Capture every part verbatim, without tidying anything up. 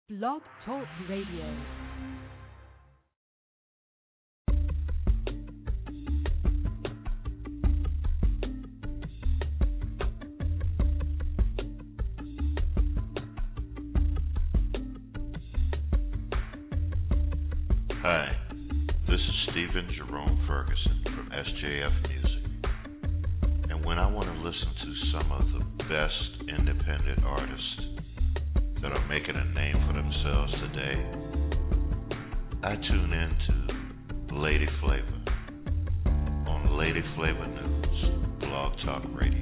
Blog Talk Radio. Hi, this is Stephen Jerome Ferguson from S J F Music. And when I want to listen to some of the best independent artists that are making a name for themselves today, I tune in to Lady Flavor on Lady Flavor News, Blog Talk Radio.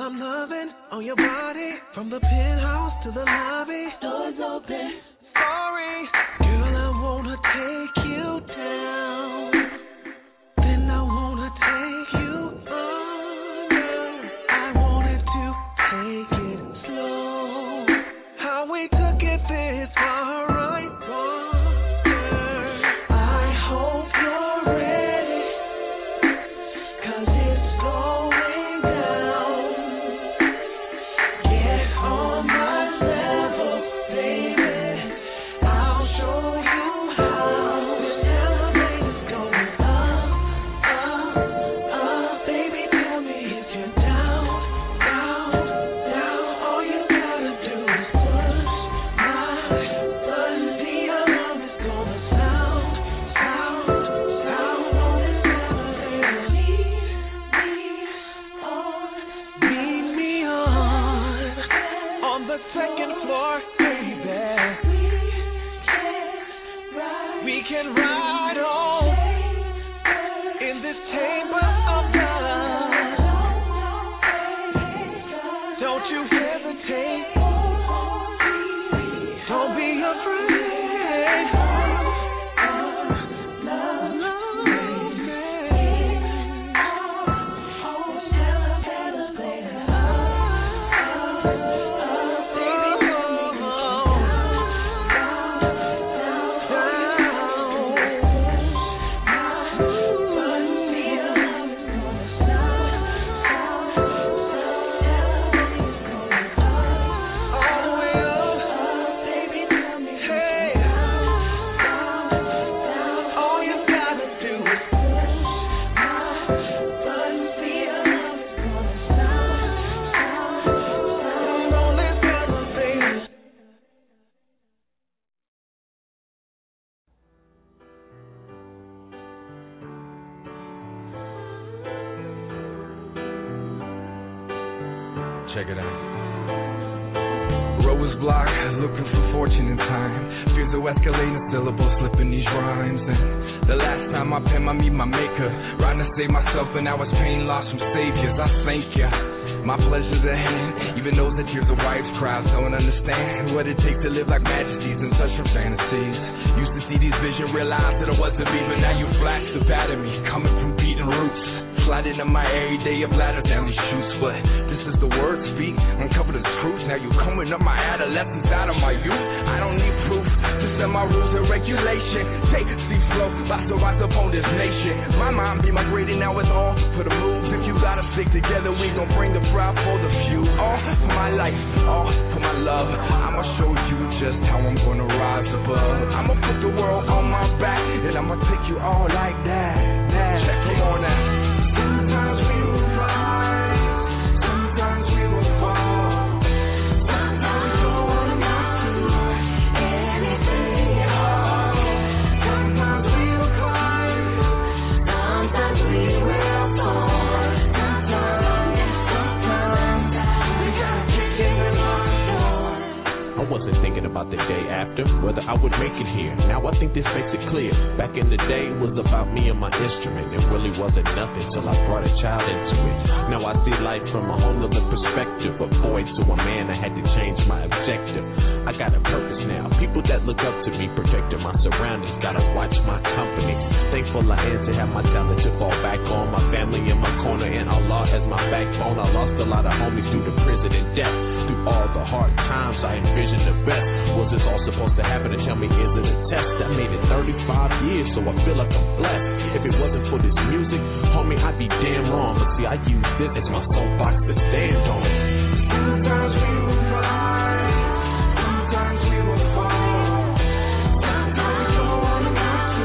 I'm loving on your body, from the penthouse to the lobby. Doors open. Sorry, girl, I wanna take you down. Then I wanna take you under. I wanted to take it slow. How we took it this far, right? Wonder. I hope you're ready, 'cause it's going down. Get on my level, baby. I'll show you how. This elevator's going up, up, up. Baby, tell me if you're down, down, down. All you gotta do is push my button. The alarm is gonna sound, sound, sound on this elevator. Lead me on, lead me on, on the second floor, baby. We can ride on in this chamber of love. Don't you hesitate. Don't be afraid. Love me. Check it out. Rose block, looking for fortune in time. Fears of escalating syllables, slipping these rhymes. And the last time I pen, I meet my maker. Trying to save myself, and now it's pain lost from saviors. I thank ya. My pleasure's at hand. Even those that tears of wives cry, don't understand what it takes to live like majesties and such from fantasies. Used to see these visions, realize that I wasn't me, but now you flashed the bat at me, coming from beating roots. Slide into my everyday, a bladder down these shoes, but this is the word speak, uncover the truth. Now you coming up my adolescence out of my youth. I don't need proof to set my rules and regulation. Take see flow, about to rise up on this nation. My mind be migrating, now it's all for the moves. If you gotta stick together, we gon' bring the pride for the few. All for my life, all for my love. I'ma show you just how I'm gonna rise above. I'ma put the world on my back, and I'ma take you all like that. that. Check, come on now. Sometimes we will rise, sometimes we will fall. Sometimes we don't wanna amount to anything at all. Sometimes we will climb, sometimes we will fall. Sometimes, sometimes we gotta kick in the door. I wasn't thinking about the day after, whether I would make it here. Now I think this makes it clear. Back in the day, it was about me and my instrument. It really wasn't nothing till I brought a child into it. Now I see life from a whole other perspective. A boy to a man, I had to change my objective. I got a purpose now. People that look up to me, protecting my surroundings, gotta watch my company. Thankful I am to have my talent to fall back on. My family in my corner and Allah as my backbone. I lost a lot of homies through the prison and death. Through all the hard times, I envisioned the best. Was this all supposed to happen? And tell me, is it a test? I made it thirty-five years, so I feel like I'm blessed. If it wasn't for this music, homie, I'd be damn wrong. But see, I use this as my soapbox to stand on. Sometimes we will rise, sometimes we will fall. Sometimes we don't wanna amount to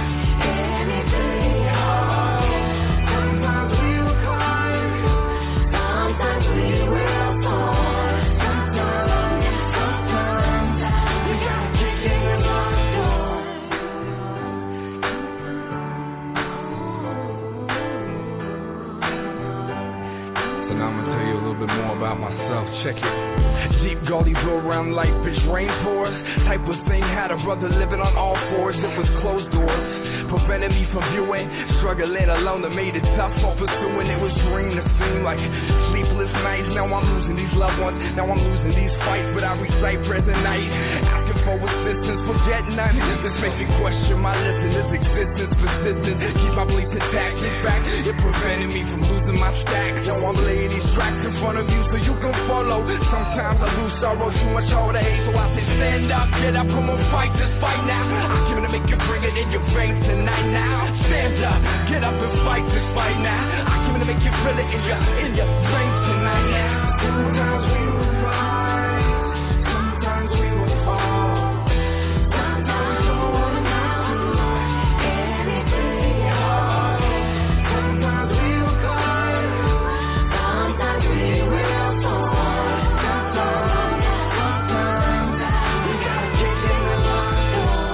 anything at all. Sometimes we will climb, sometimes we will fall. Sometimes, sometimes we gotta kick in the door. So now I'm gonna tell you a little bit more about myself. Check it. bitch, rain pours. Type of thing, had a brother living on all fours. It was closed doors, preventing me from viewing. Struggling alone that made it tough for pursuing. It was dream to seem like sleepless nights. Now I'm losing these loved ones. Now I'm losing these fights. But I recite present night, asking for assistance, forget none. This makes me question my listeners' existence. Persistence, keep my beliefs intact. In fact, it prevented me from losing my stacks. Yo, I'm laying these tracks in front of you so you can follow. Sometimes I lose sorrow, too much all to hate. So I say stand up, get up, come on, fight this fight now. I came to make you bring it in your veins tonight now. Stand up, get up and fight this fight now. I came to make you feel it in your, in your veins tonight now. Sometimes we will rise, sometimes we will fall. Sometimes we don't want to know anything at all. Sometimes we will climb, sometimes we will fall. Sometimes, sometimes we gotta kick in the locked door.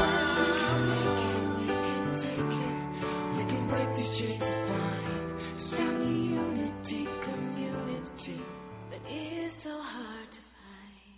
We can break these chains and find some unity, community that is so hard to find.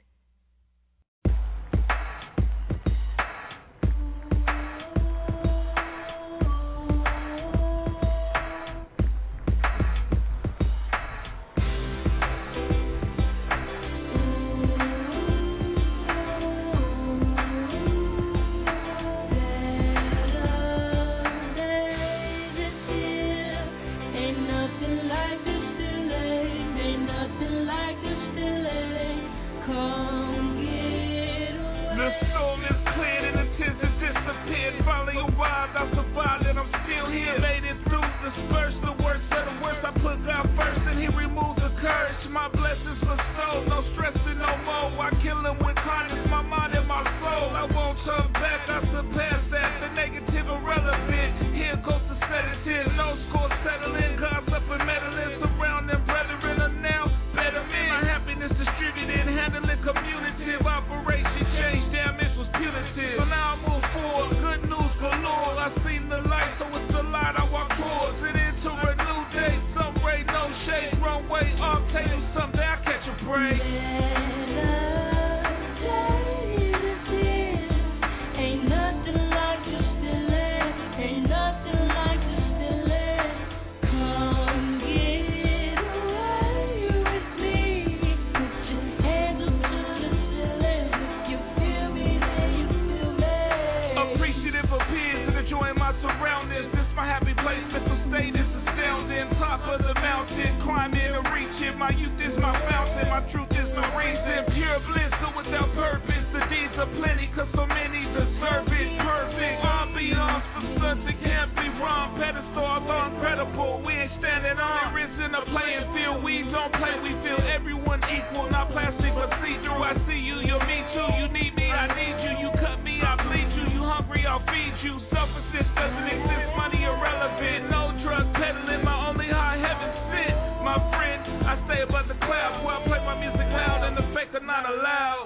Ain't nothing like this delay. Ain't nothing like this delay. Come get away. The soul is cleared and the tears have disappeared. Finally arrived, I survived and I'm still here. Made it through, dispersed the worst of the worst. I put God first and He removed the curse. My blessings bestowed, no stressing no more. I kill Him with kindness, my mind and my soul. I won't turn back, I surpass that. The negative irrelevant. Here goes the sedative. No score settling, gossip and meddling. Surrounding brethren are now better men. My happiness distributed, handling communicative. Operation change, damage was punitive. So now I move forward, good news galore. I seen the light, so it's the light I walk towards. It into a new day, some ray, no shade. Wrong way, off, take you someday I catch a break. Ain't nothing like this delay. Ain't nothing like this delay. Come get away with me. Put your hands up to the ceiling. If you feel me, then you feel me. Appreciative of peers and enjoying my surroundings. This my happy place, mental state is astounding. Top of the mountain, climbing to reach it. My youth is my fountain, my truth is my reason. Pure bliss, so without purpose. The deeds are plenty, cause so many deserve it. Perfect ambiance for sons that can't be wrong. Pedestals are incredible, we ain't standing on. There isn't a playing field, we don't play, we feel everyone equal. Not plastic, but see-through. I see you, you're me too. You need me, I need you. You cut me, I bleed you. You hungry, I'll feed you. Self-assist doesn't exist, money irrelevant. No drug peddling, my only high heaven sent. My friend, I stay above the clouds. Where I play my music loud and the fake are not allowed.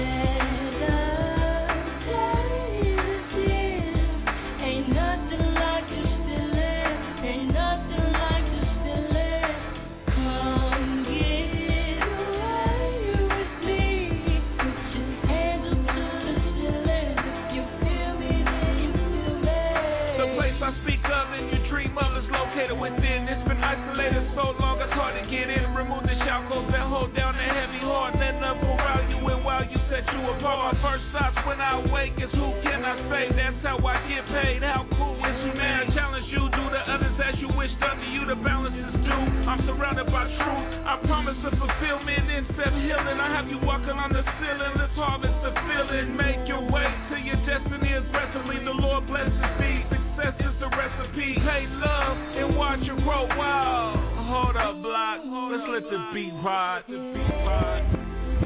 Ain't nothing like this delay. Ain't nothing like this delay. Come get away with me. Put your hands up to the ceiling. If you feel me, then you feel me. The place I speak of and you dream of is located within. It's been isolated so long it's hard to get in. Remove the shackles that hold down the heavy heart. Let love around you and while you set you apart. First thoughts when I wake is who can I say? That's how I get paid. How cool is you, man? I challenge you, do to others as you wish done to you. The balance is due. I'm surrounded by truth. I promise a fulfillment instead of healing. I have you walking on the ceiling. Let's harvest the feeling. Make your way to your destiny aggressively. The Lord blesses thee. Success is the recipe. Pay love and watch it grow wild. Hold up, block. Let's let the beat ride. The beat ride.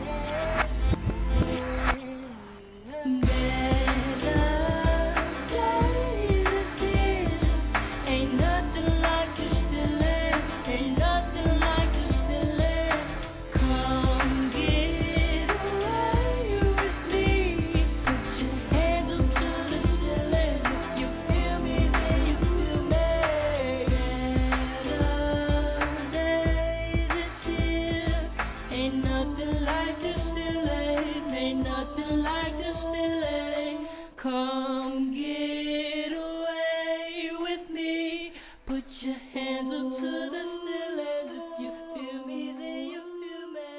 Ain't nothing like this delay. Ain't nothing like this delay. Come get away Come get away with me. Put your hands up to the ceiling. If you feel me, then you feel me.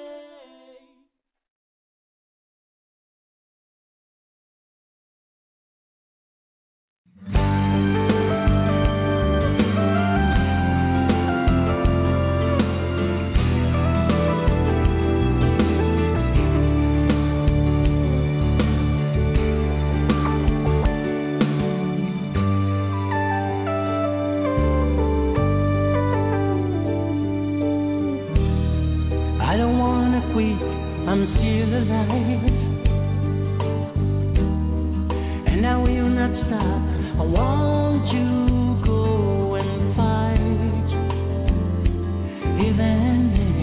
I'm still alive, and I will not stop. I want you to go and fight, even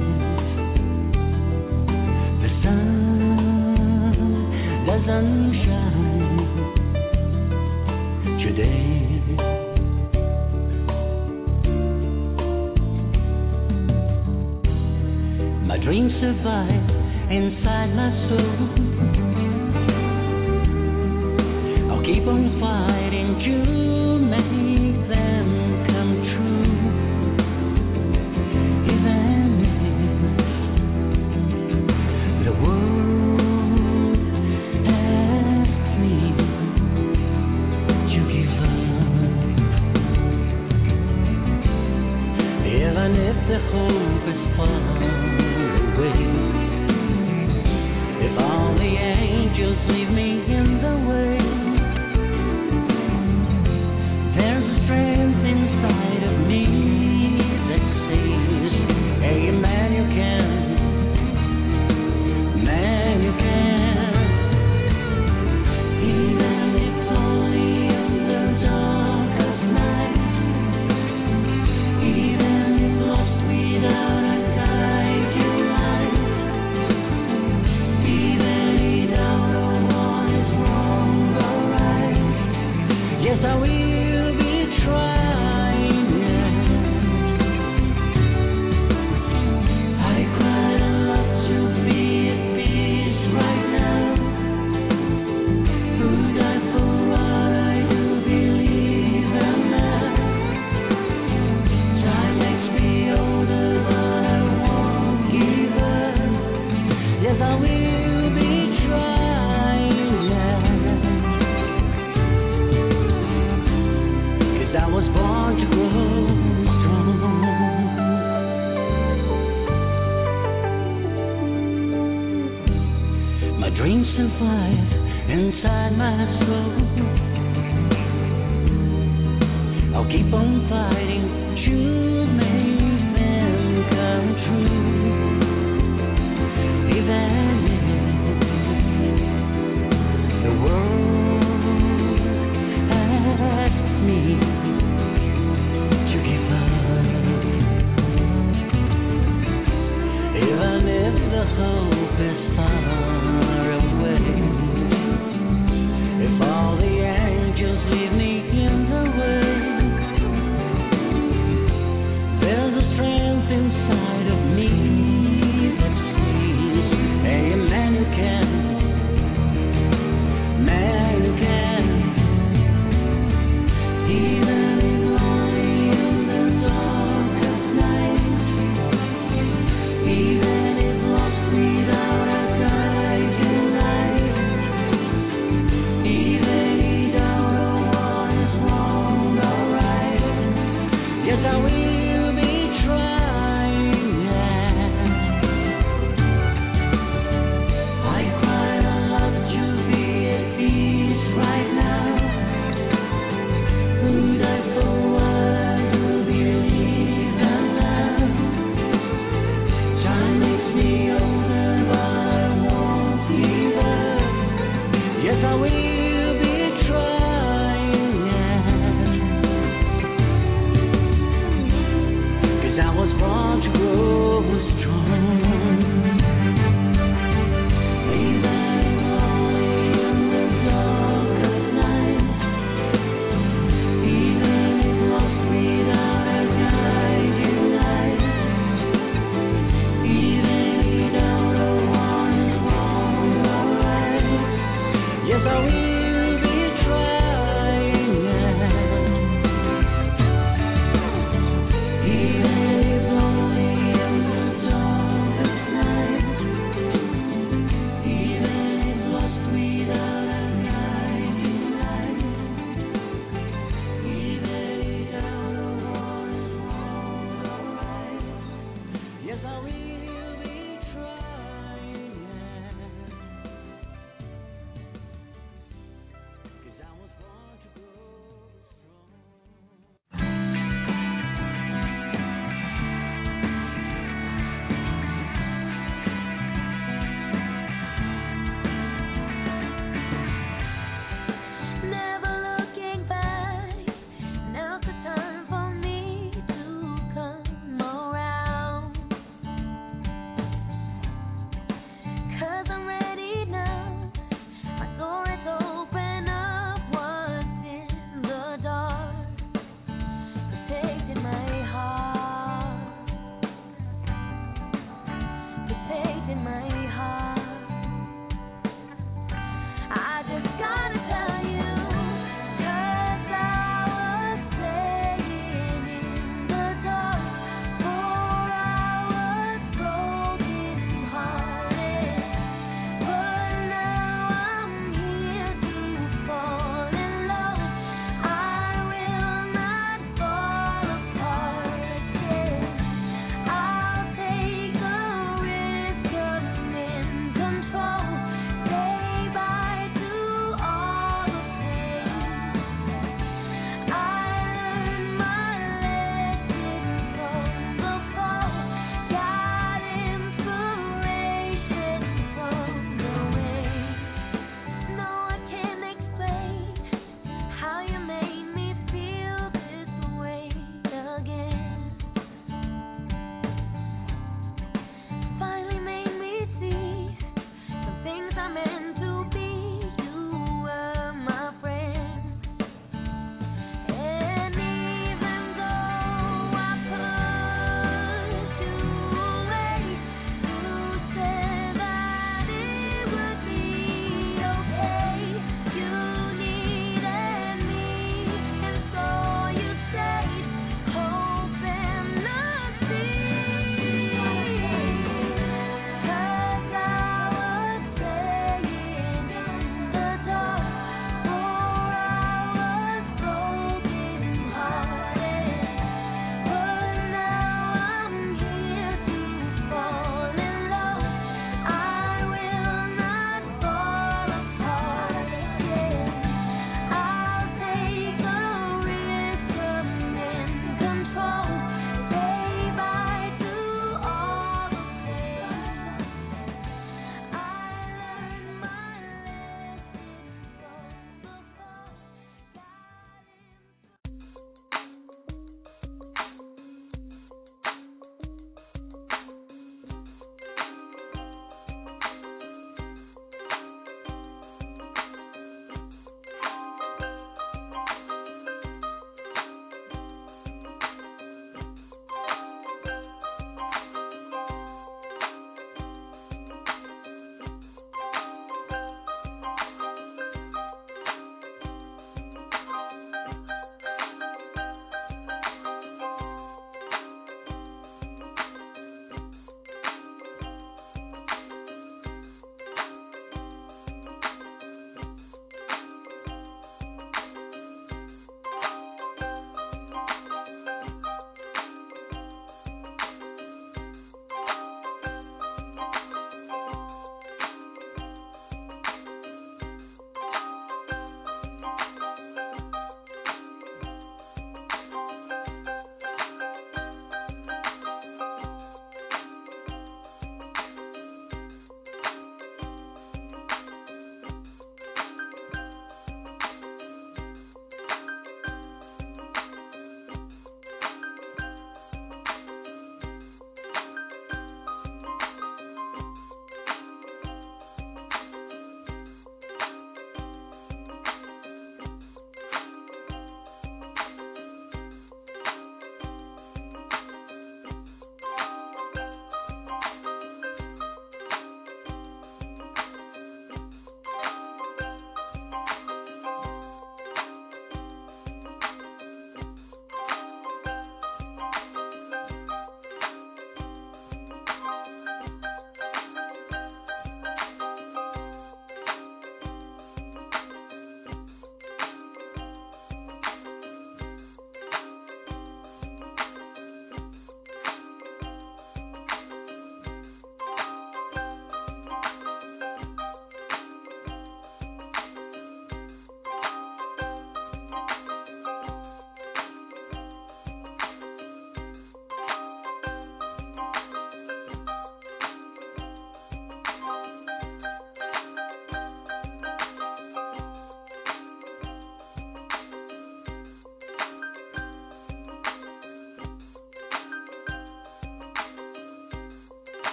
if the sun doesn't shine today. My dreams survive inside my soul. I'll keep on fighting to make them come true. Even if the world asks me to give up, even if the hope is far away. If all the angels leave me in the way, there's a strength inside of me that says, hey man, you can, man, you can. Even if only in the darkest night, even if lost without a guiding light. Yes, I will be trying. I cried a lot to be at peace right now. Who died for what I do believe in now? Time makes me older, but I won't give up. Yes, I will be trying. I was born to grow strong. My dreams survive inside my soul. I'll keep on fighting to make them come true. Even if the world asks me to give up, even if the hope is far away, if all the angels leave me in the way,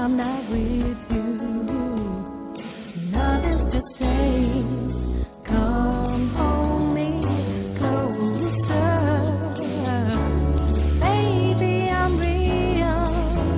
I'm not with you. Nothing to say. Come hold me closer. Baby, I'm real.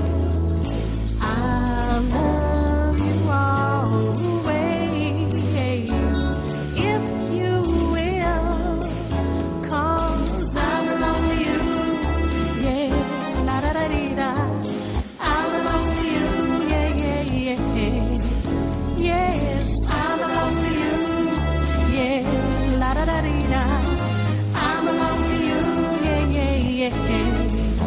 I love you always. If you will, 'cause I belong to you. Yeah, la da da dee da. I belong to you. Yeah, yeah, yeah. Yes, I belong to you. Yeah, la da da dee da. I belong to you. Yeah, yeah, yeah.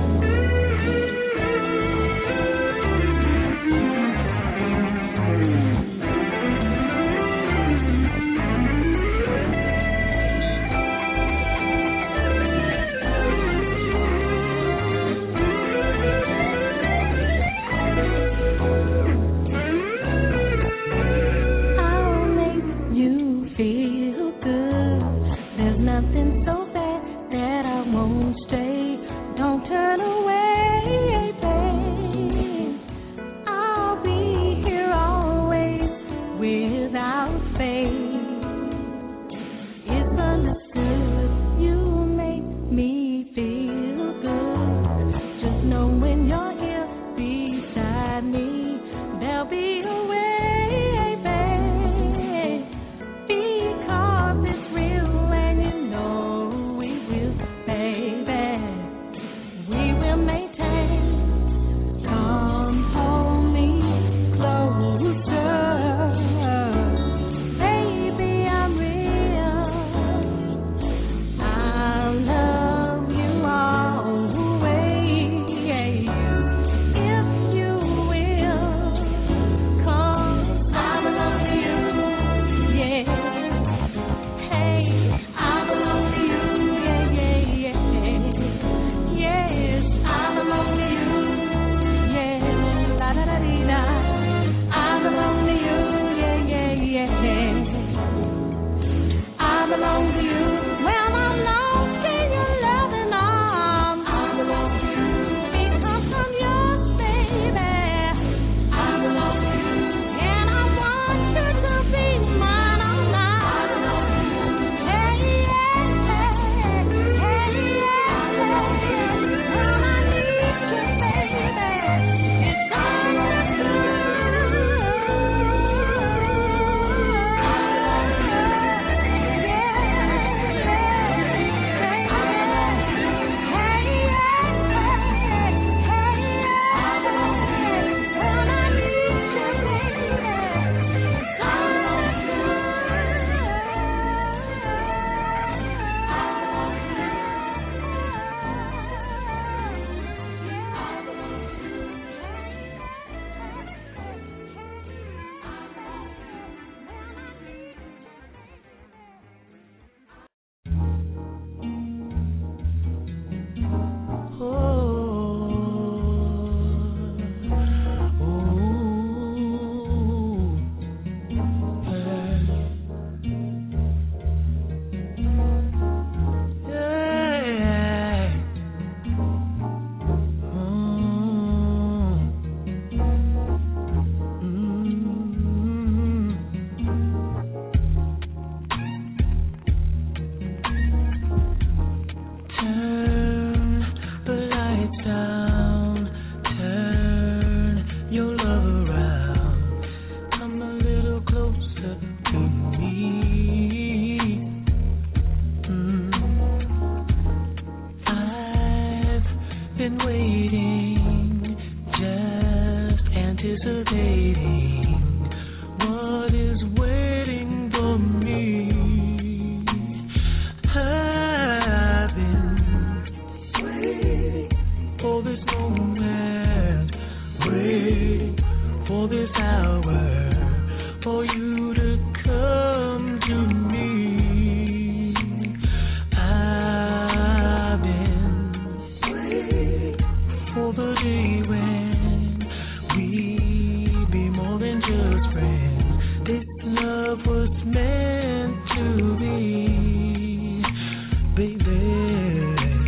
I'll make you feel good. There's nothing so bad that I won't stay. Don't turn away, babe. I'll be here always without faith. It's understood. You make me feel good. Just know when you're here beside me, there'll be a way, babe. Because it's real and you know we will, baby. We will maintain. Come hold me closer. Baby, I'm real. I love you always. If you will, 'cause I belong to you. Yeah. Hey, I belong to you. Yeah, yeah, yeah. Yes, I belong to you. Yeah, la da da dee da. I belong to you. Yeah, yeah, yeah. I belong to you. Well, I'm lost in your loving arms. I belong to you. Because I'm yours, baby. I belong to you. And I want you to be mine all night. I belong to you. Hey, yeah, hey, hey, yeah, hey. When I need you, baby, it's understood.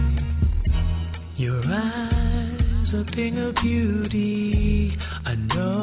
Your eyes, a thing of beauty. I know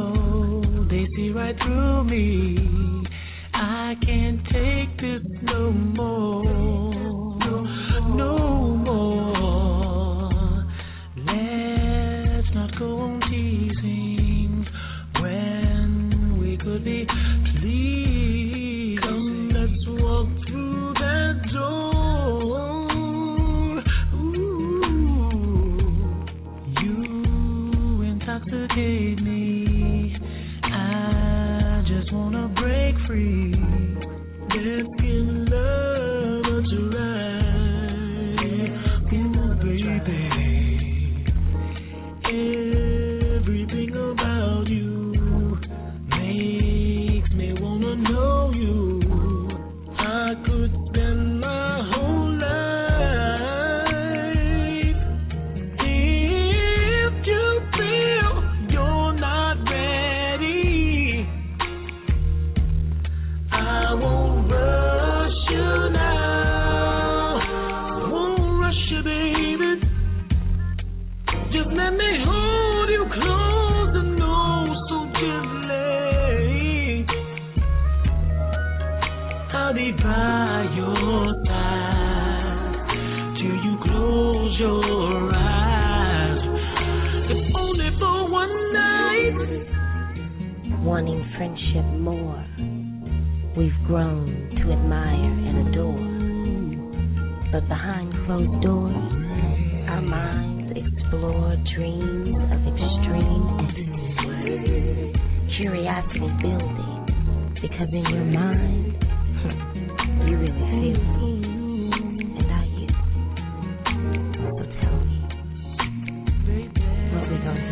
by your side till you close your eyes. If only for one night. Wanting friendship more, we've grown to admire and adore. But behind closed doors, our minds explore dreams of extreme ecstasy. Curiosity building, because in your mind, you really feel me, and I you. So tell me, what we gonna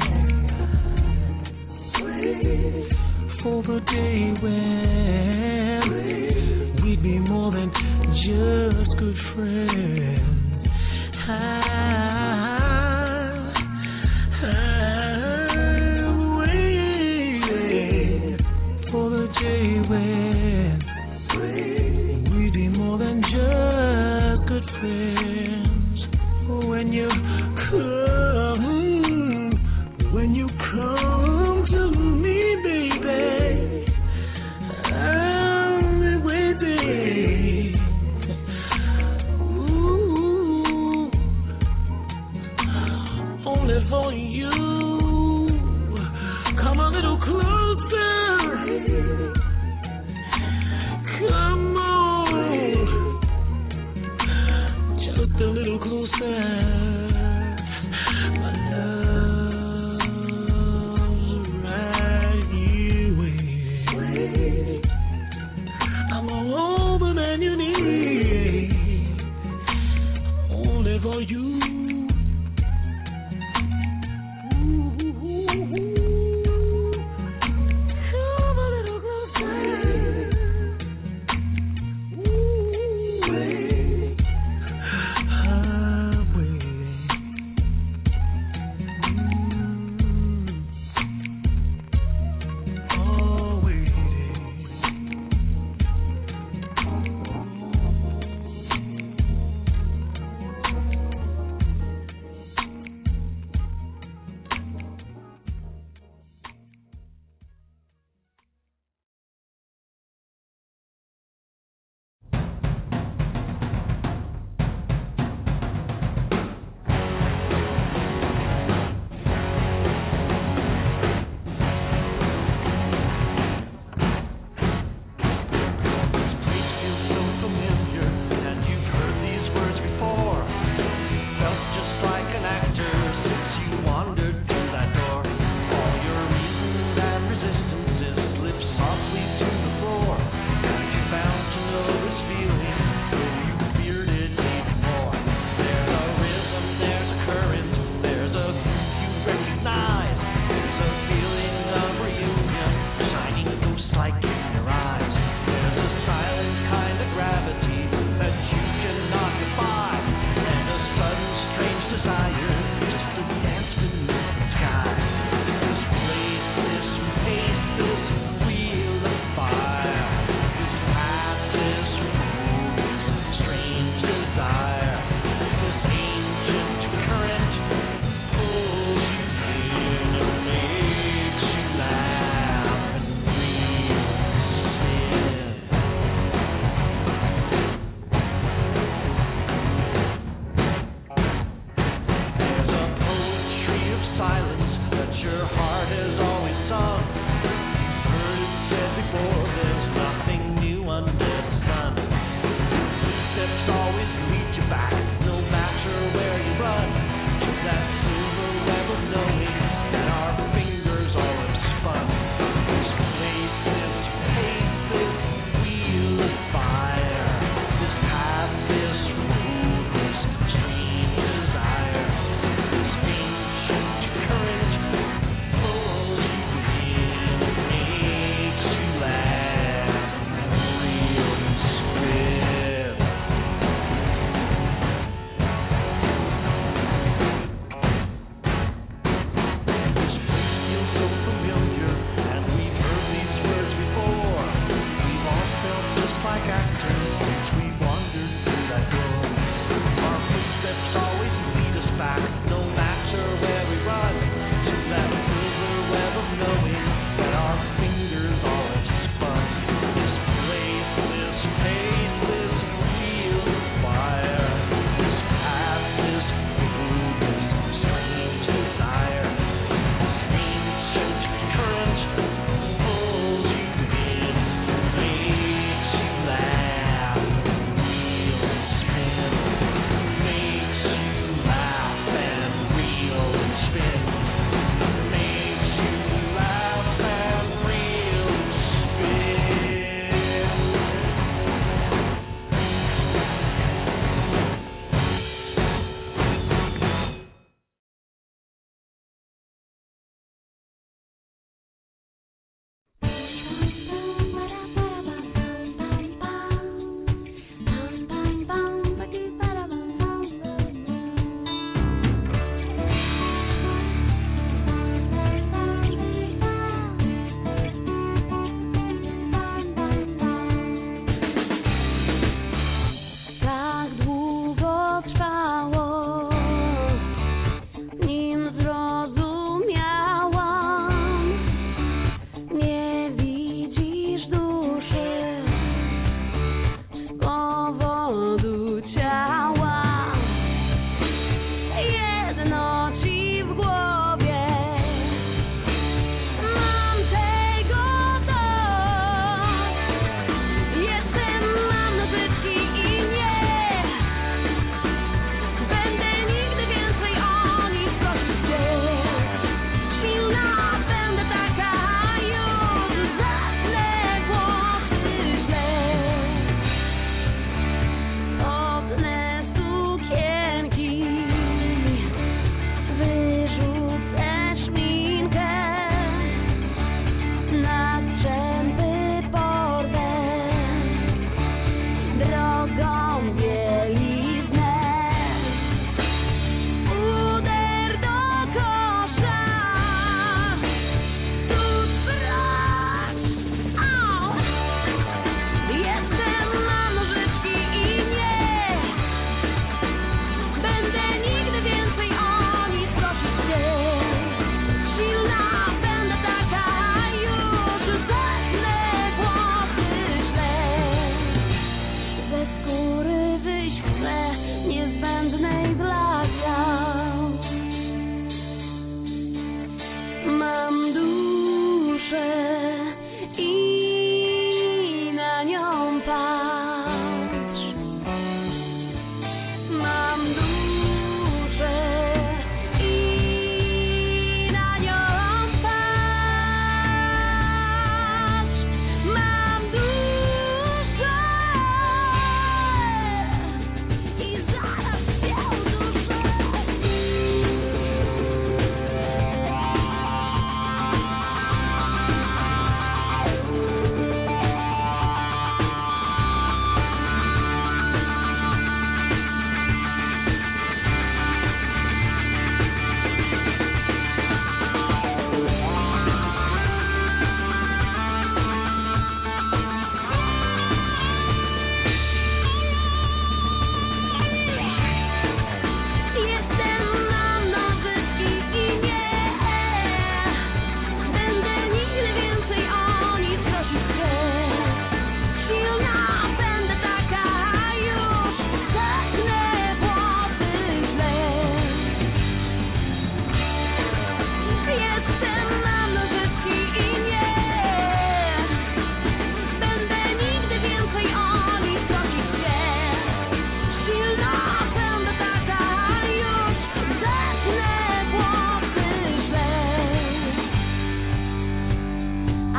do? For the day when we'd be more than just good friends. I, I'm waiting for the day when we'd be more than just good friends. When you come, when you come to me, baby, I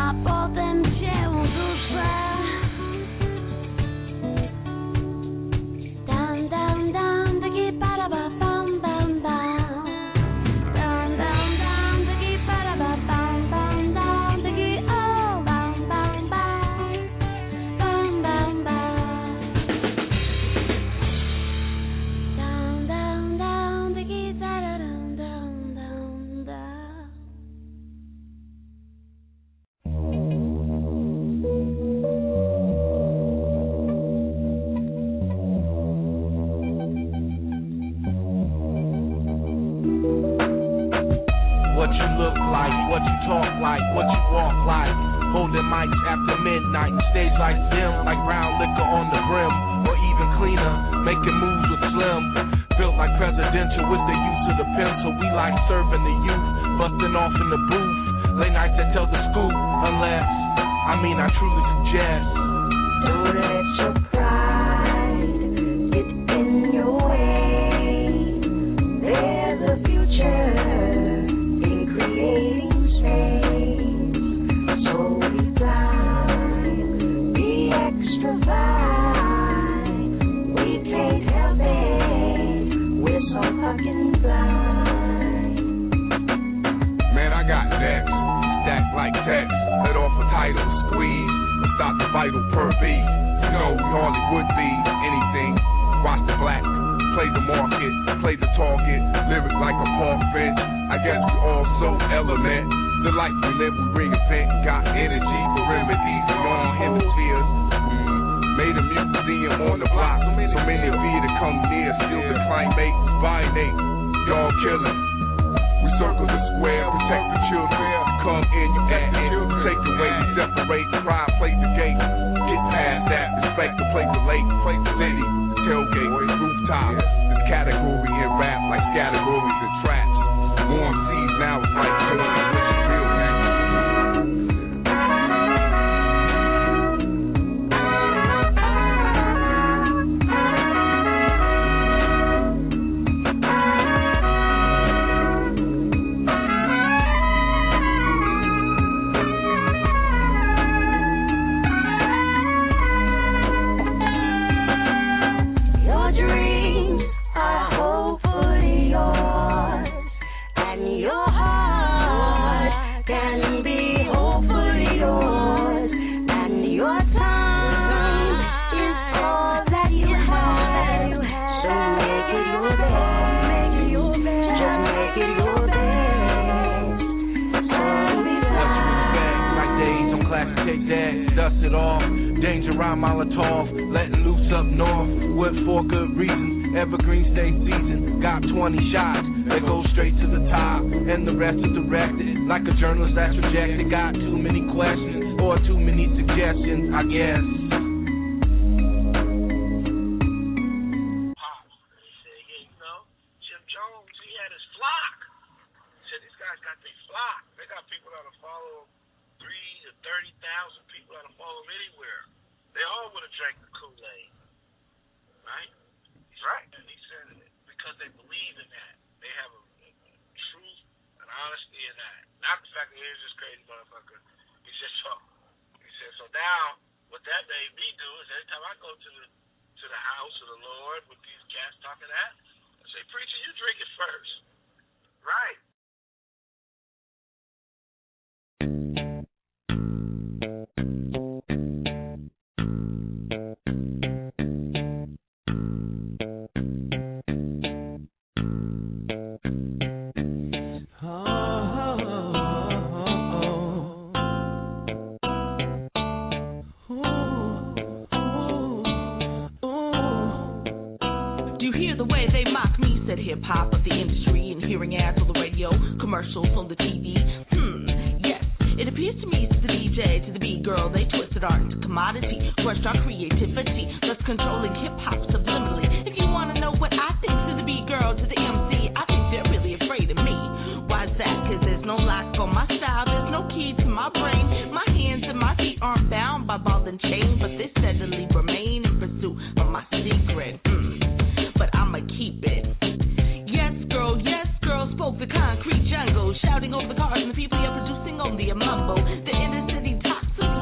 The concrete jungle, shouting over the cars and the people you're producing only a mumble. The inner city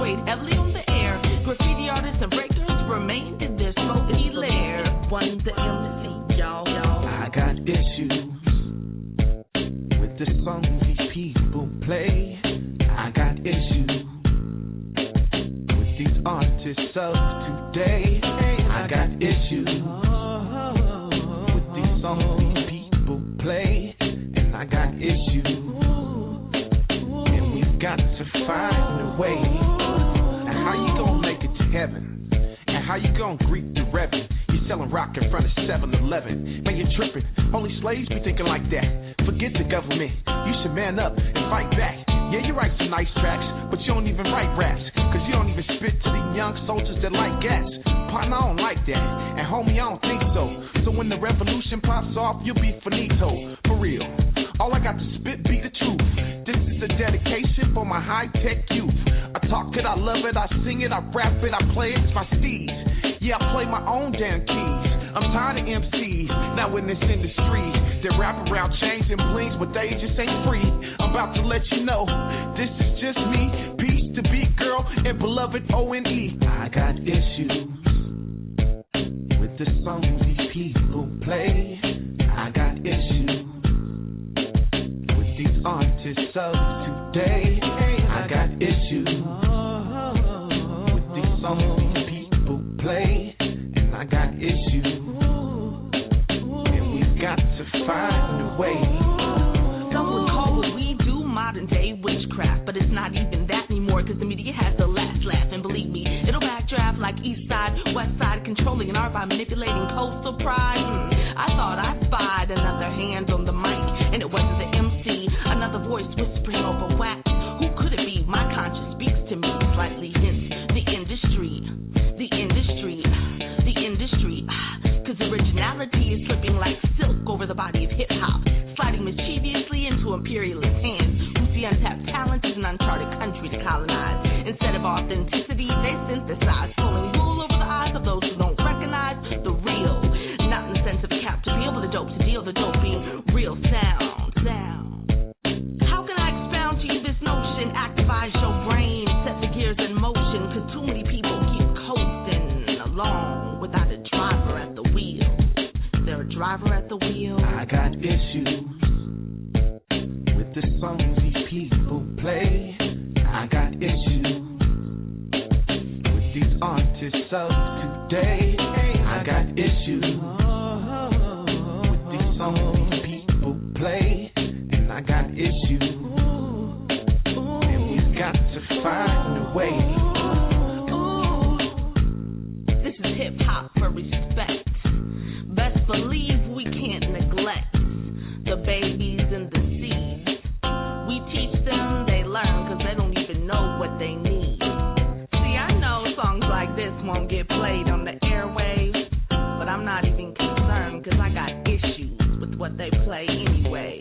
weighed heavily on the air. Graffiti artists and breakers remained in their smoky lair. One the M C, y'all, y'all. I got issues with the songs these people play. I got issues with these artists of today. I got issues with these songs these people play. And I got issues, and we've got to find a way. And how you gonna make it to heaven? And how you gonna greet the reverend? Selling rock in front of seven eleven. Man, you're tripping. Only slaves be thinking like that. Forget the government. You should man up and fight back. Yeah, you write some nice tracks, but you don't even write raps. Cause you don't even spit to the young soldiers that like gas. Partner, I don't like that. And homie, I don't think so. So when the revolution pops off, you'll be finito. For real. All I got to spit be the truth. This is a dedication for my high-tech youth. I talk it, I love it, I sing it, I rap it, I play it, it's my steez. Yeah, I play my own damn keys. I'm tired of M Cs, now in this industry. They rap around chains and blings, but they just ain't free. I'm about to let you know, this is just me. Peace to Beat Girl and beloved O N E. I got issues with the songs these people play. I got issues with these artists of today. I got issues with these songs play, and I got issues, and we've got to find a way. Some would call what we do modern day witchcraft, but it's not even that anymore, cause the media has the last laugh, and believe me, it'll backdraft like east side, west side, controlling an art by manipulating coastal pride. Hmm. I thought I spied another hand on the mic, and it wasn't the M C, another voice whispering over wax. Who could it be? My conscience speaks to me slightly, hence the industry. The industry, the industry, cause originality is slipping like silk over the body of hip-hop, sliding mischievously into imperialist hands who see untapped talent as an uncharted country to colonize. Instead of authenticity, they synthesize, pulling wool over the eyes of those who don't recognize the real. Not in the sense of cap to be able to dope, to deal the dope being real sound, sound. How can I expound to you this notion, activize your brain, set the gears in motion, cause too many people along without a driver at the wheel. Is there a driver at the wheel? I got issues with the songs these people play. I got issues with these artists of today. I got issues with these songs these people play. And I got issues, and we've got to find a way. Hip-hop for respect. Best believe we can't neglect the babies and the seeds. We teach them, they learn, cause they don't even know what they need. See, I know songs like this won't get played on the airwaves, but I'm not even concerned, cause I got issues with what they play anyway.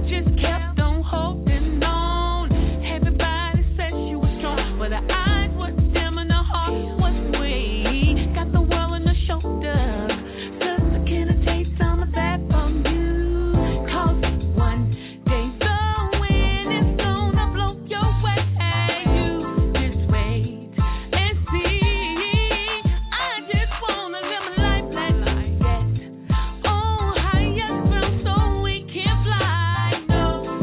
just kept on holding on. Everybody said she was strong, but her eyes was dim and her heart was weak. Got the world on her shoulder. Sister, can I take some of that from you? Cause one day the wind is gonna blow your way. You just wait and see. I just wanna live my life like that. Oh, higher ground so we can fly. No,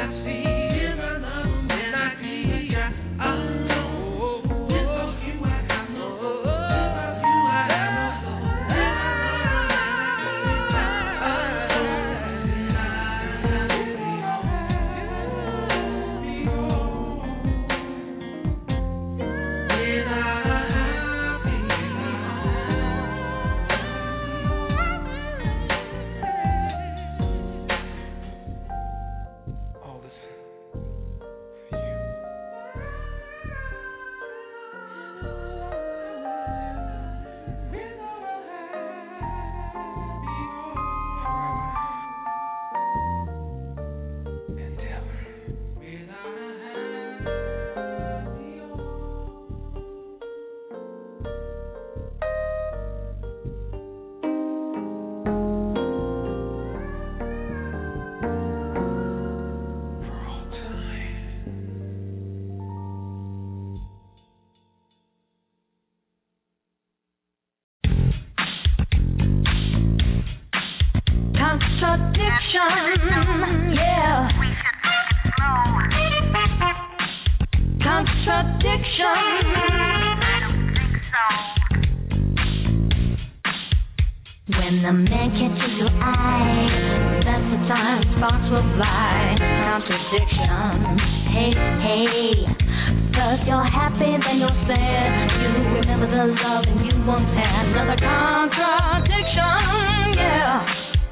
When a man catches your eye, that's the time sparks will fly. Contradiction, hey, hey. First you're happy, then you're sad. You remember the love and you once had. Another contradiction, yeah.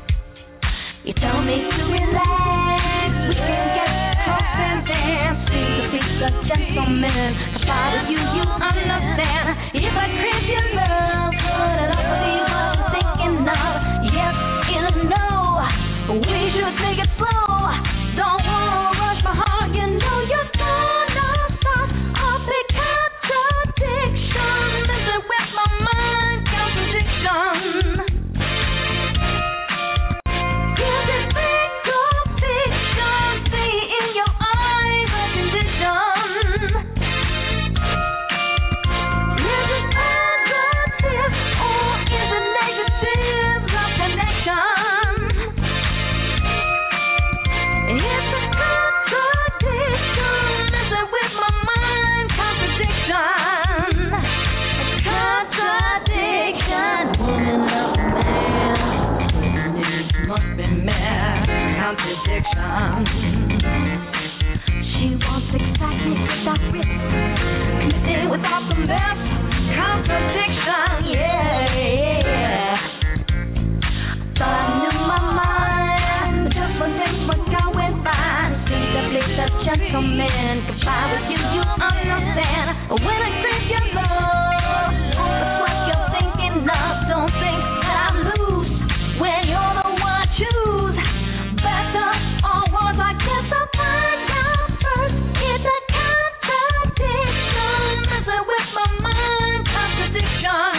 You tell me to relax, we can get close and dance. Please, please, a gentleman. If I were you, you understand. If I crave your love, put it up for you. Yes, in a no, we should take it slow. Don't wanna rush my heart, you know you're gonna stop. I'll be contradiction. Messing with my mind, contradiction. Is it big conviction? See in your eyes a condition. Is it positive or is it negative? She wants excitement without risk, anything without the best. Contradiction, yeah, yeah. Thought I knew my mind, but just one thing was going fine. See the place of gentlemen, if I was you, you understand. When I crave your love, that's what you're thinking of. Don't think that I'm loose when you're the one I choose. Back up all words, I guess I'll find out first. It's a contradiction, messing with my mind, contradiction.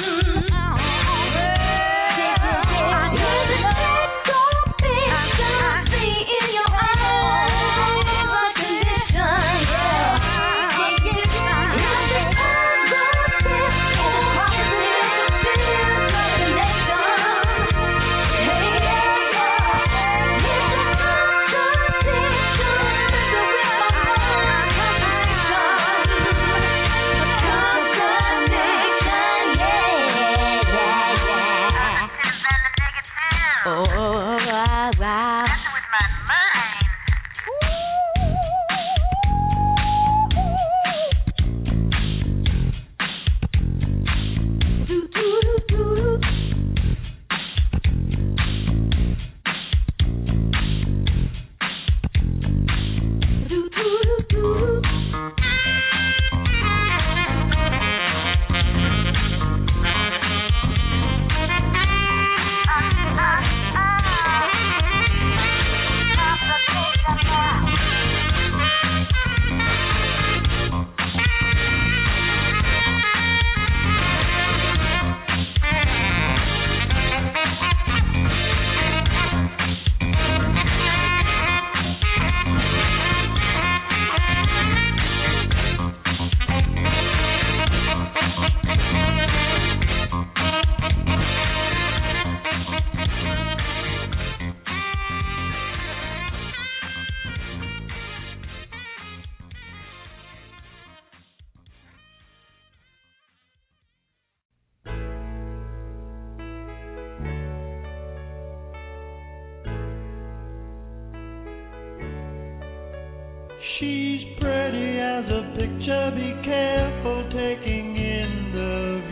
She's pretty as a picture, be careful taking in the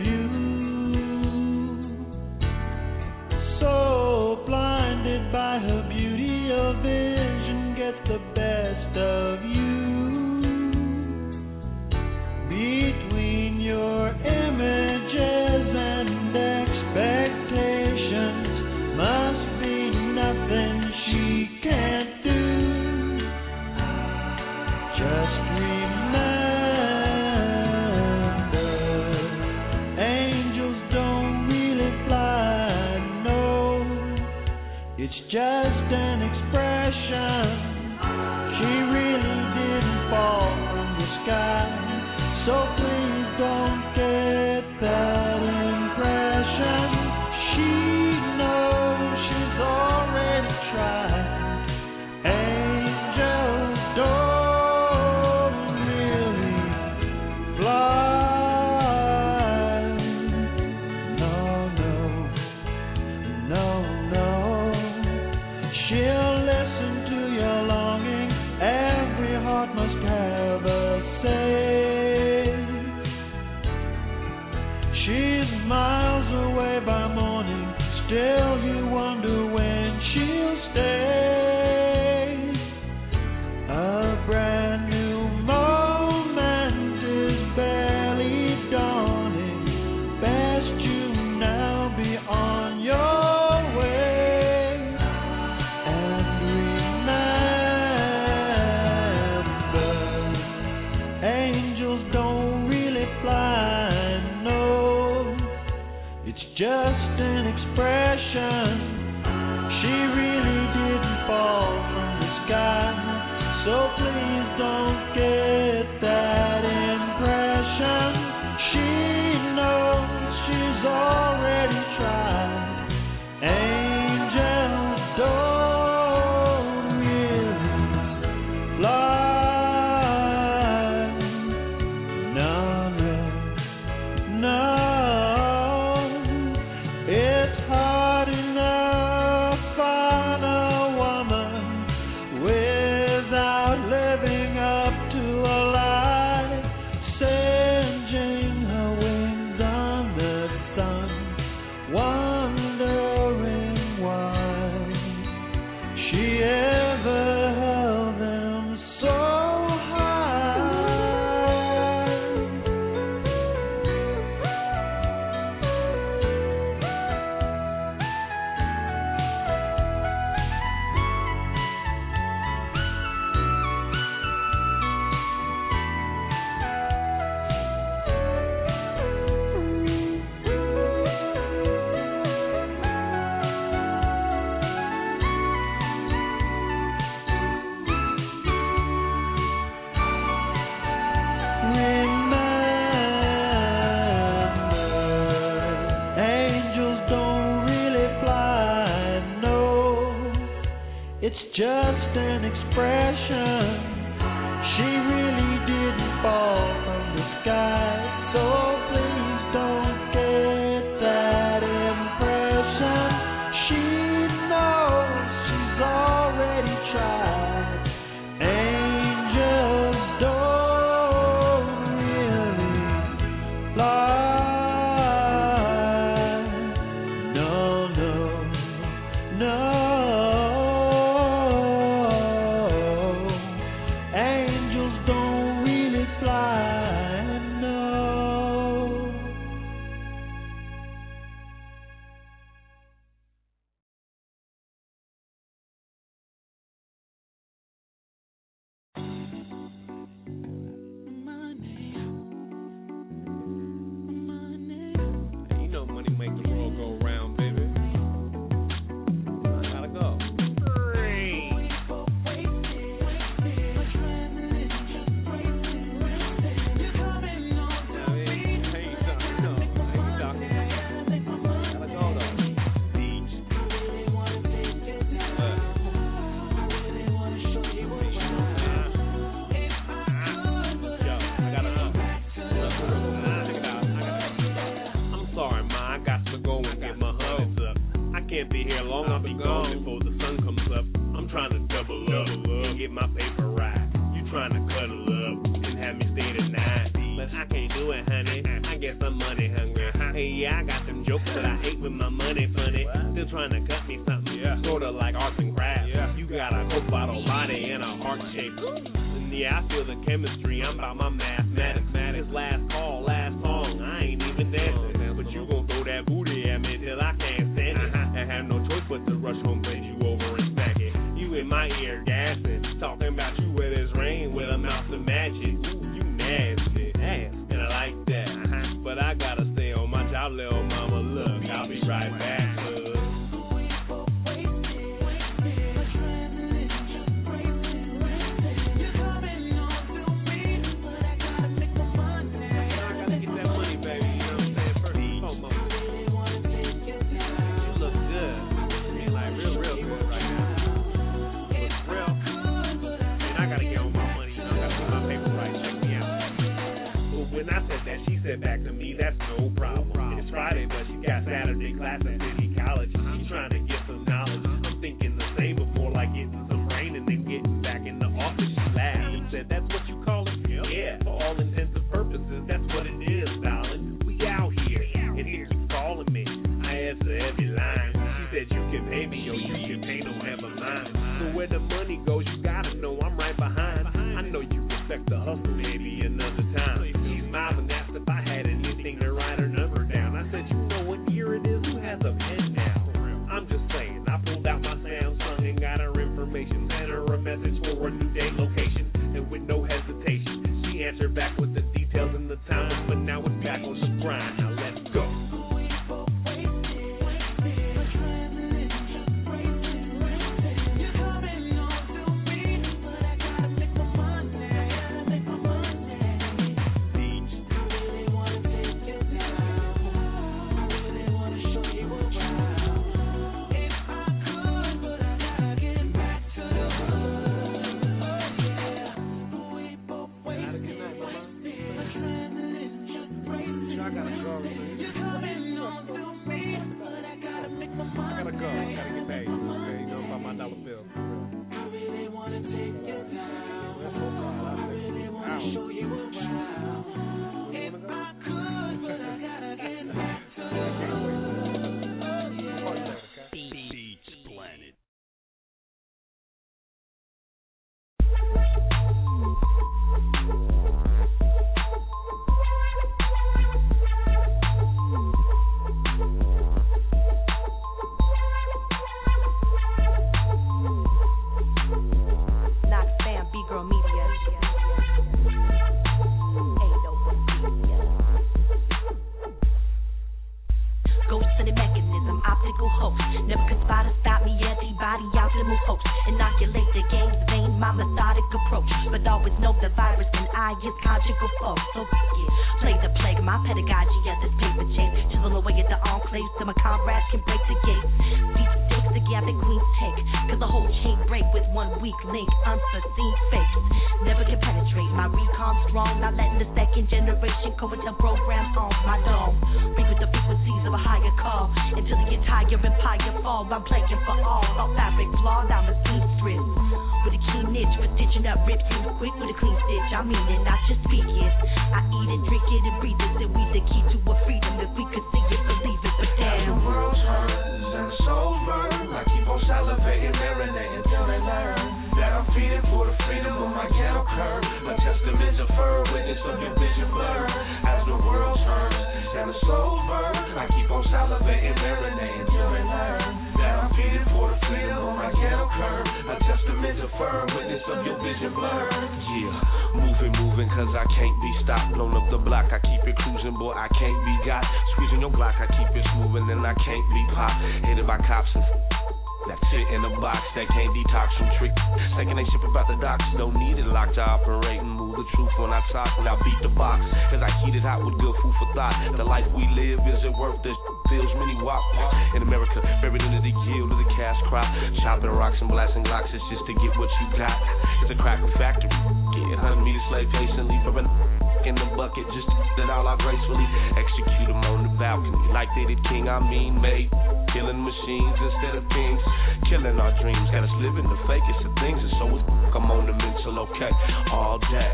view. So blinded by her beauty, your vision gets the best of you. Between your images and expectations must be nothing she can't do. Just remember, angels don't really fly, no. It's just an expression. She really didn't fall from the sky, so please don't get that impression. She knows she's already tried. Angels don't really fly. No, no, no, no. She'll listen to your longing. Every heart must have a say. She's miles away by morning, still you wonder when she'll stay. A brand new moment is barely dawning. Best you now be on your way. And remember, angels don't really fly, no. It's just an expression. She really didn't fall from the sky, so please don't get that impression. She knows she's already tried. Angels don't really fly. No, no, no. It's hard enough on a woman without living up to a lie, singeing her wings on the sun, wondering why she ever held them so just an expression. She really didn't fall from the sky, so please don't get that impression. She knows she's already tried. Angels don't really fly. No, no, no. can't be here long, I'll be gone before the sun comes up. I'm trying to double up and get my paper right. You trying to with my money funny. Still trying to cut me something, yeah. Sorta like arts and crafts. Yeah. You got a coke bottle body and a heart shape. And yeah, I feel the chemistry. I'm about my mathematics. This last call, last song, I ain't even dancing. But you gon' throw that booty at me till I can't stand it. I have no choice but to rush home, bend you over and smack it. You in my ear gassing, talking about you wet as rain with a mouth to match it. Ooh, you nasty, and I like that. But I gotta stay on my job, little mama. Look, I'll be right back. Back to me, that's no problem. It's Friday, but she got Saturday class at City College. She's trying to get some knowledge. I'm thinking the same, but more like getting some brain and then getting back in the office. She laughed and said, "That's what you call it?" Yeah, for all intents and purposes, that's what it is, darling. We out here, and here you calling me. I answer every line. She said, "You can pay me, or you can pay no never mind." So where the money goes, you gotta know I'm right behind. I know you respect the hustle, maybe another time. She's smiling, asked if I had anything to write her number down. I said, "You know what year it is? Who has a pen now?" I'm just saying, I pulled out my Samsung and got her information, sent her a message for a new date location, and with no hesitation, she answered back with the details and the time. But now it's back on the grind. Now let's go.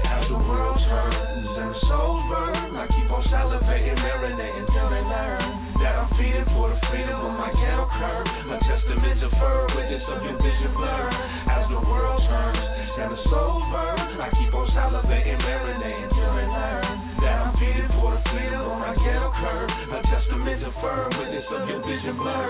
As the world turns and the souls burn, I keep on salivating, marinating till they learn that I'm feeding for the freedom of my ghetto curve. A testament to fur, witness of your vision blur. As the world turns and the soul burns, I keep on salivating, marinating till I learn that I'm feeding for the freedom of my ghetto curve. A testament to fur, witness of your vision blur.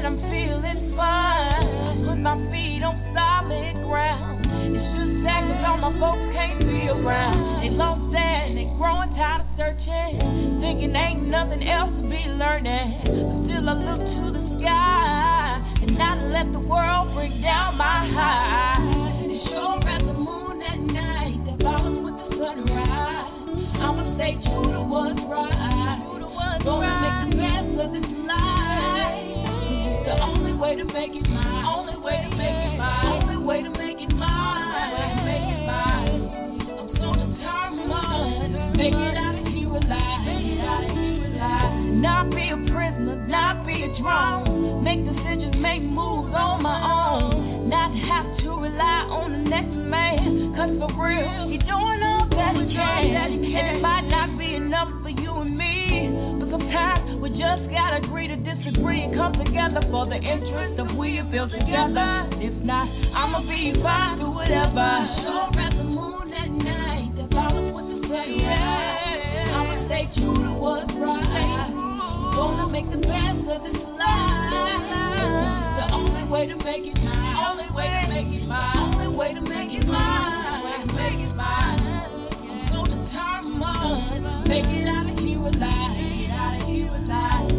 and I'm feeling fine. Put my feet on solid ground. It's just sad cause all my folks can't be around. They lost that and they growing tired of searching, thinking ain't nothing else to be learning. But still I look to the sky and not let the world break down my high. It's sure as the moon at night that follows with the sunrise. I'ma stay true to what's right. Gonna make the best of this life. The only way to make it mine. Only way to make it mine. Only way to make it mine. Make it mine. I'm so determined. Make it out of here alive. Make it out of here alive. Not be a prisoner. Not be a drone. Make decisions. Make moves on my own. Not have to rely on the next man. Cause for real, you're doing all that you can. And it might not be enough for you and me. But sometimes we just gotta agree to disagree and come together for the interest of we build together. If not, I'ma be fine, do whatever. Sure as the moon at night that follows with the sunrise. I'ma stay true to what's right. Gonna make the best of this life. The only way to make it mine. Only way to make it mine. Only way to make it mine. Make it mine. I'm so determined. Make it out of here alive. Make it out of here alive.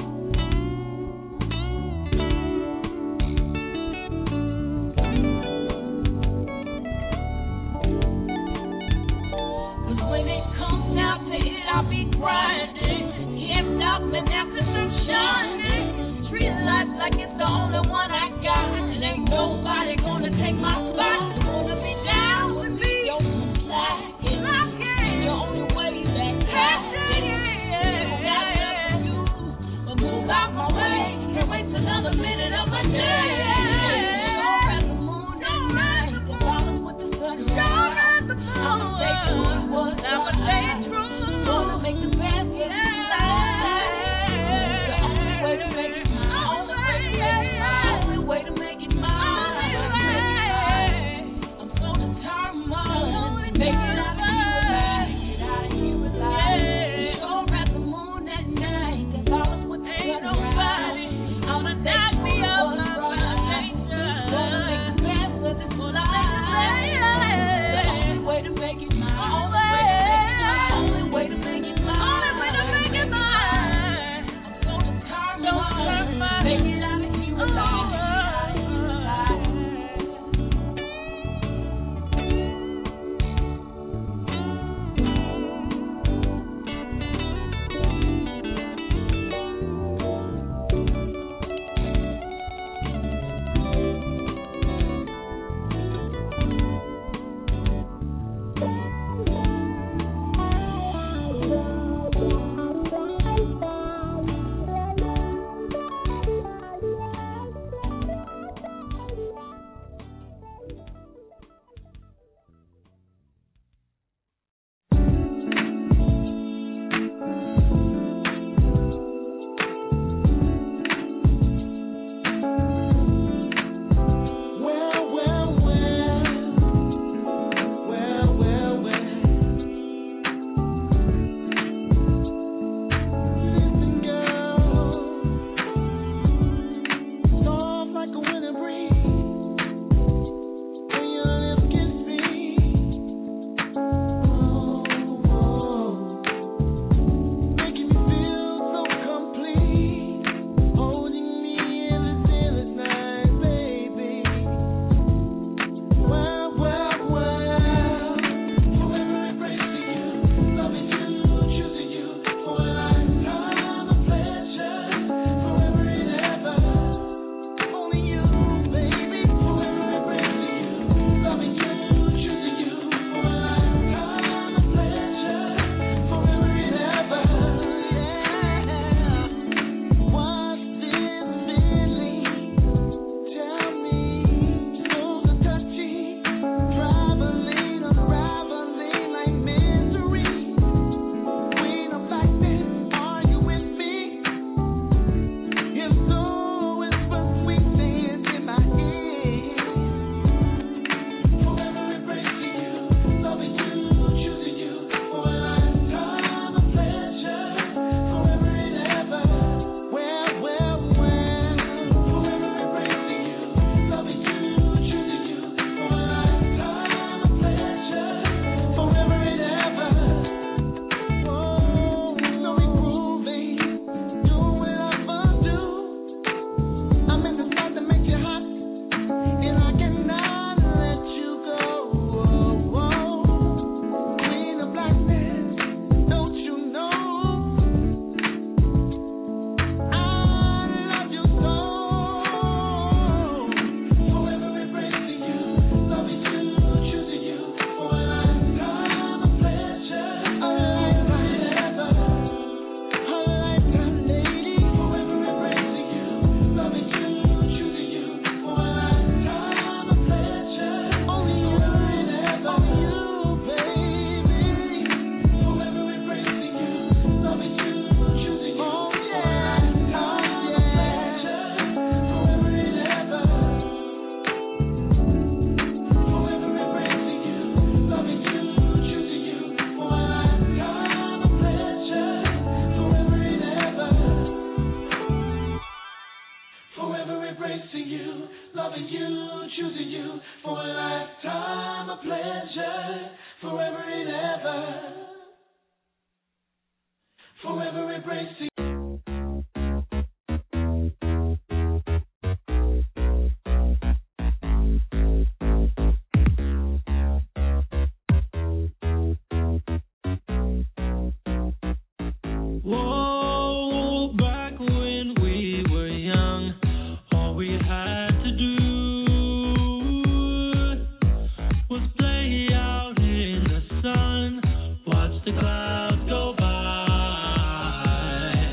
Cause when it comes down to it, I'll be grinding. If not, then after some shining. embracing you, loving you, choosing you for a lifetime of pleasure, forever and ever, forever embracing. Whoa, back when we were young, all we had to do was play out in the sun, watch the clouds go by.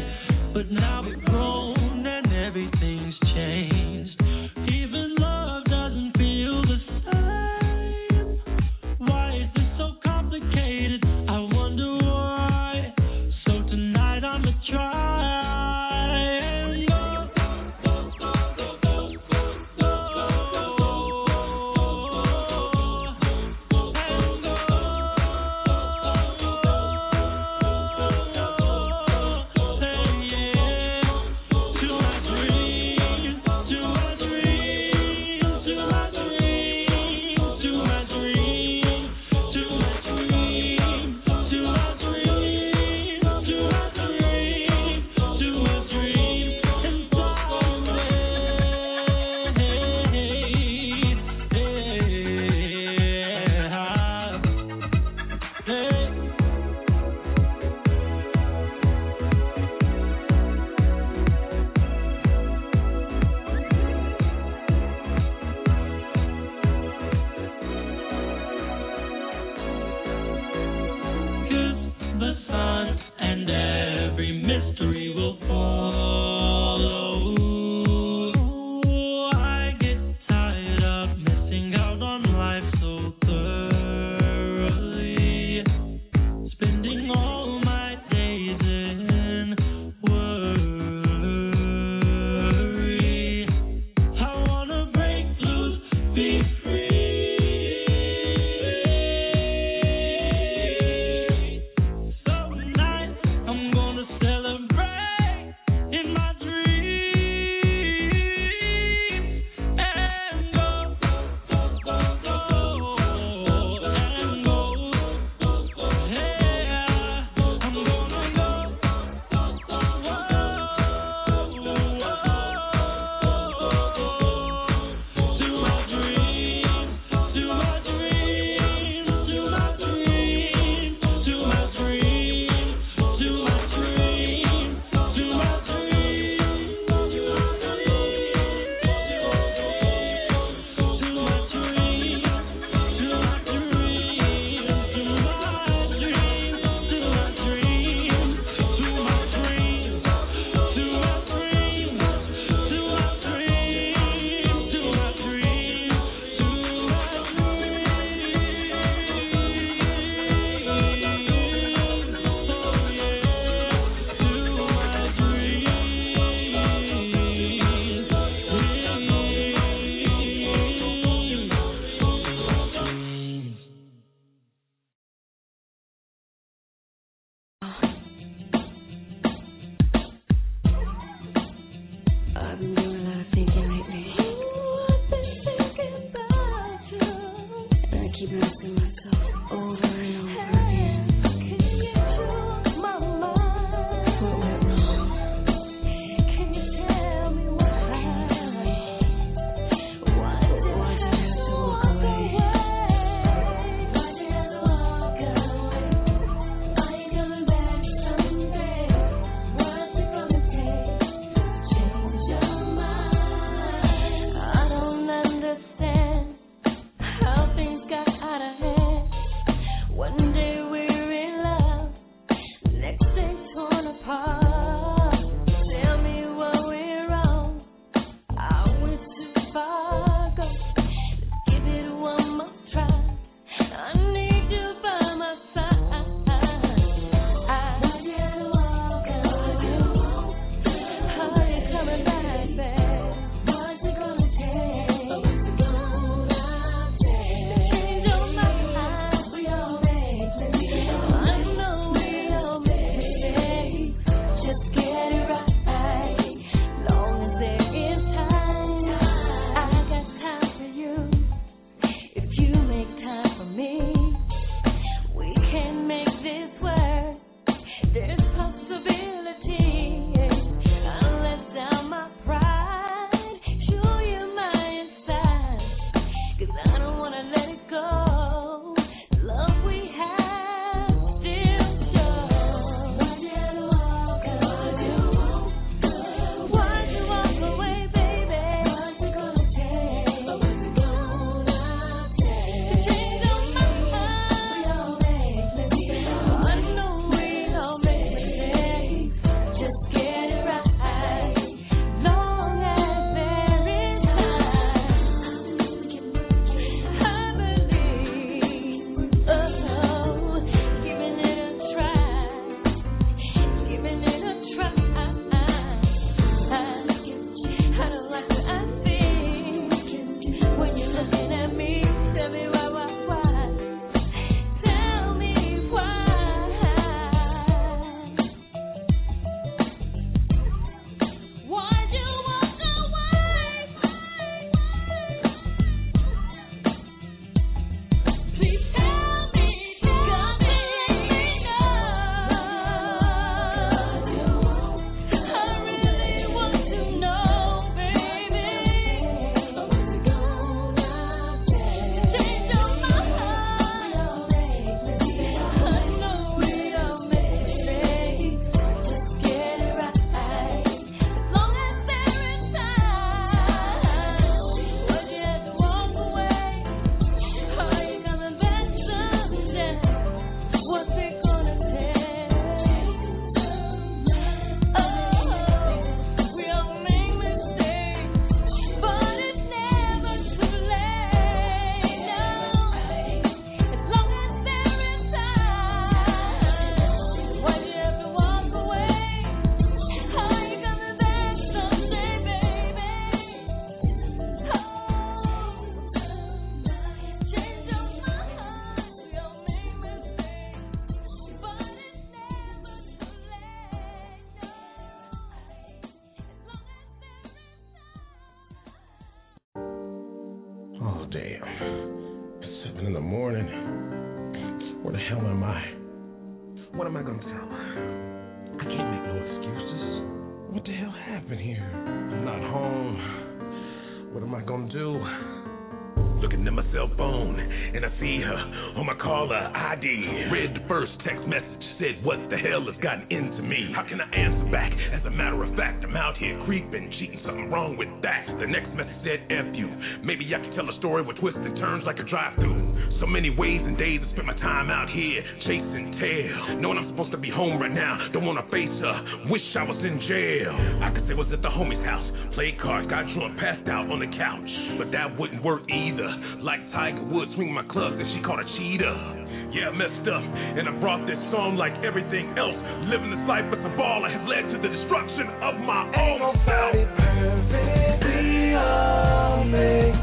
Oh, damn. It's seven in the morning. Where the hell am I? What am I gonna tell her? I can't make no excuses. What the hell happened here? I'm not home. What am I gonna do? Looking at my cell phone, and I see her on my caller I D. Read the first text message, said, what the hell has gotten into me? How can I answer back? As a matter of fact, I'm out here creeping, cheating, something wrong with that. The next message said, F you. Maybe I can tell a story with twists and turns like a drive-through. So many ways and days I spent my time out here chasing tail. Knowing I'm supposed to be home right now, don't want to face her, wish I was in jail. I could say I was at the homie's house, played cards, got drunk, passed out on the couch. But that wouldn't work either. Like Tiger Woods swinging my clubs and she caught a cheetah. Yeah, I messed up, and I brought this song like everything else. Living this life as a baller has led to the destruction of my own self. Perfect. We all make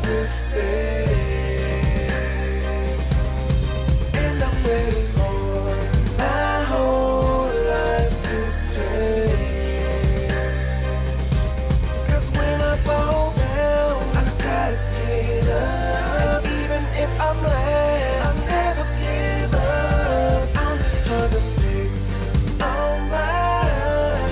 mistakes, and I'm ready for my whole life to change. 'Cause when I fall down, I gotta get up. Even if I'm late, I'll never give up. I'm just trying to fix all my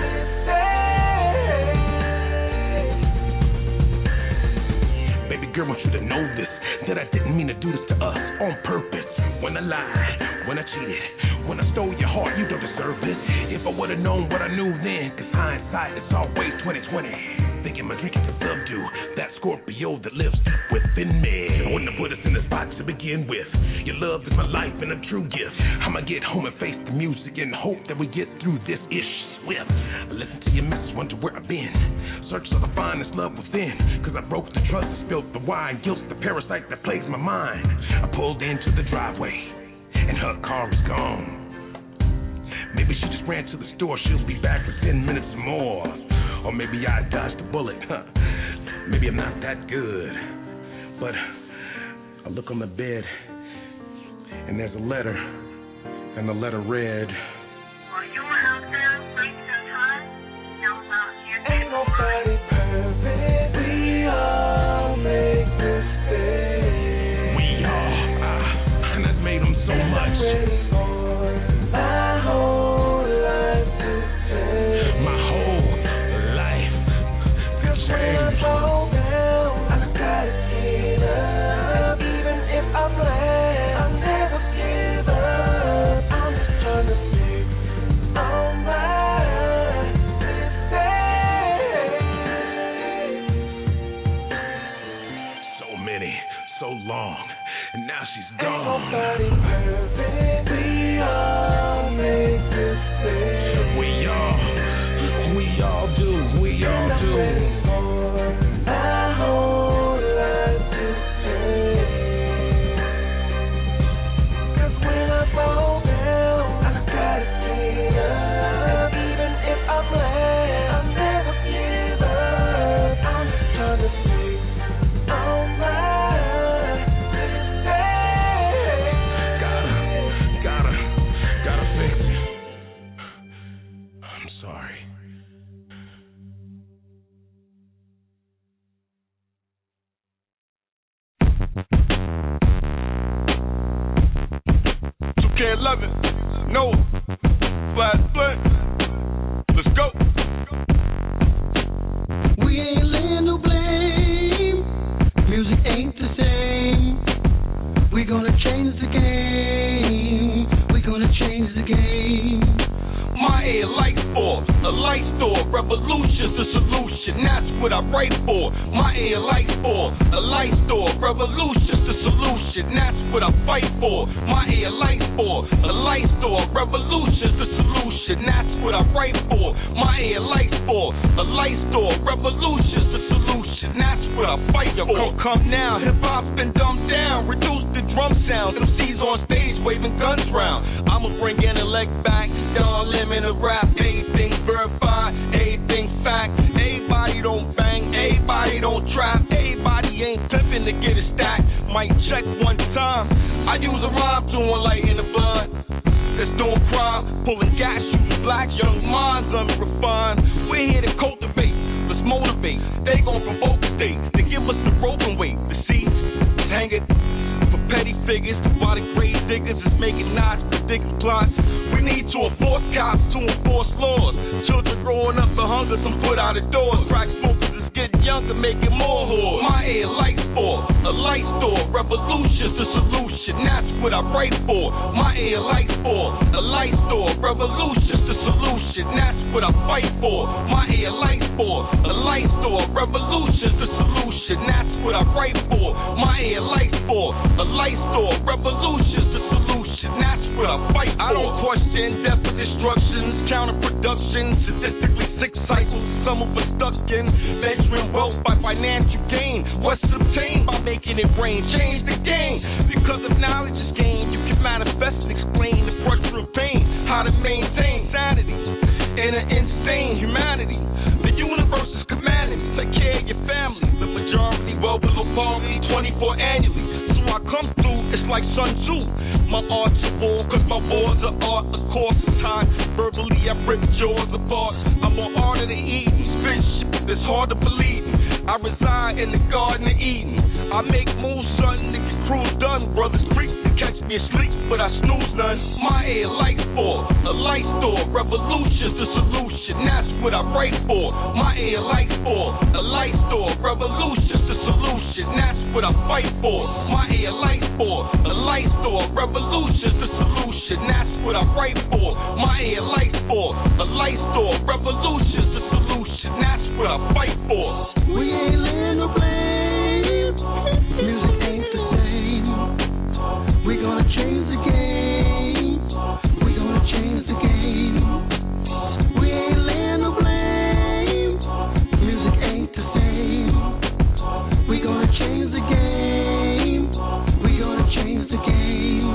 mistakes. Baby girl, I want you to know this, that I didn't mean to do this to us on purpose. When I lied, when I cheated, when I stole your heart, you don't deserve this. If I would've known what I knew then, 'cause hindsight is always twenty twenty. Thinking my drinking to subdue that Scorpio that lives within me. I wouldn't have put us in this spot to begin with. Your love is my life and a true gift. I'ma get home and face the music and hope that we get through this ish swift. I listen to your message, wonder where I've been. Search for the finest love within. 'Cause I broke the trust and spilled the wine. Guilt's the parasite that plagues my mind. I pulled into the driveway and her car was gone. Maybe she just ran to the store, she'll be back for ten minutes or more. Or maybe I dodged a bullet, huh? Maybe I'm not that good. But I look on the bed, and there's a letter, and the letter read, ain't nobody perfect, we all make mistakes. We all, ah, and I've made them so much. My whole life to change. My whole life to change. When I fall down, I gotta get up. Even if I'm late, I'll never give up. I'm just trying to fix all my mistakes. So many, so long, and now she's gone. Ain't nobody perfect, we all make mistakes. We all, we all do, we all do. I'm ready for my whole life to change. 'Cause when I fall down, I gotta get up. Even if I'm late, I'll never give up. I'm just trying to fix all my mistakes. Gotta, gotta, gotta fix it. I'm sorry. two K eleven, Noah, Flash Flint, let's go. We ain't laying no blame. Music ain't the same. We gonna change the game. We gonna change the game. My air light for a light store, revolution's the solution. That's what I write for. My air light for a light store, revolution's the solution. That's what I fight for. My air light for a light store, revolution's the solution. That's what I write for. My air light for a light store, revolution's the solution. That's what I fight for. Yo, come now, hip hop's been dumbed down. Reduce the drum sound. M Cs on stage waving guns round. I'ma bring intellect back. Don't limit a rap. Everything's verified. Everything's fact. Everybody don't bang. Everybody don't trap. Everybody ain't pimping to get a stack. Might check one time. I use a rhyme to enlighten the blood. That's doing crime. Pulling gas, shooting blacks. Young minds unrefined. We're here to cultivate. Let's motivate. They going from Oak State. They give us the rope and weight. The seats. plots. We need to enforce cops to enforce laws. Children growing up in hunger, some put out of doors. Crack smokers is getting younger, making more whores. My air light for a light store. Revolution's the solution, that's what I pray for. My air light for a light store. Revolution's the solution, that's what I fight for. My air light for a light store. Revolution's the solution, that's what I pray for. My air light for a light store. Revolution's the solution, that's what I fight for. I don't question death and destructions, counterproduction, statistically sick cycles, some of us stuck in. Venturing wealth by financial gain. What's obtained by making it rain? Change the game. Because if knowledge is gained, you can manifest and explain the pressure of pain. How to maintain sanity in an insane humanity. The universe is commanding me. Take care of your family. The majority well below poverty, twenty-four annually. So I come through, it's like Sun Tzu. My art's a war, cause my wars are art. The course of time, verbally I rip yours apart. I'm on art of the Eden. Spaceship, it's hard to believe me. I reside in the Garden of Eden. I make moves, son, to get cruise done. Brothers freak to catch me asleep, but I snooze none. My air light for a light store. Revolution's the solution, that's what I pray for. My air light for a light store. Revolution's the solution, that's what I fight for. My air light for a light store. Revolution's the solution, that's what I pray for. My air light for a light store. Revolution's the solution, that's what I fight for. We ain't laying no blame. Music ain't the same. We gonna change the game. We gonna change the game. We ain't laying no blame. Music ain't the same. We gonna change the game. We gonna change the game.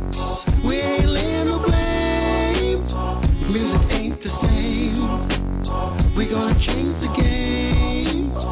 We ain't laying no blame. Music ain't the same. We gonna change the game.